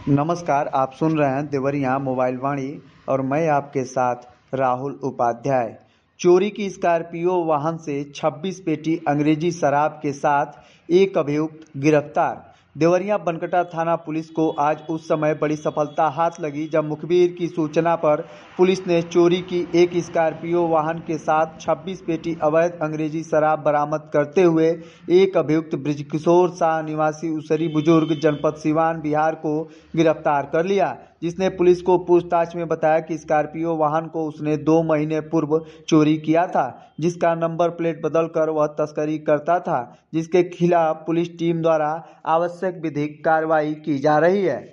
नमस्कार, आप सुन रहे हैं देवरिया मोबाइल वाणी और मैं आपके साथ राहुल उपाध्याय। चोरी की स्कॉर्पियो वाहन से 26 पेटी अंग्रेजी शराब के साथ एक अभियुक्त गिरफ्तार। देवरिया बनकटा थाना पुलिस को आज उस समय बड़ी सफलता हाथ लगी जब मुखबिर की सूचना पर पुलिस ने चोरी की एक स्कॉर्पियो वाहन के साथ 26 पेटी अवैध अंग्रेजी शराब बरामद करते हुए एक अभियुक्त ब्रिजकिशोर शाह निवासी उसरी बुजुर्ग जनपद सिवान बिहार को गिरफ्तार कर लिया, जिसने पुलिस को पूछताछ में बताया कि स्कॉर्पियो वाहन को उसने 2 महीने पूर्व चोरी किया था, जिसका नंबर प्लेट बदलकर वह तस्करी करता था, जिसके खिलाफ पुलिस टीम द्वारा आवश्यक विधिक कार्रवाई की जा रही है।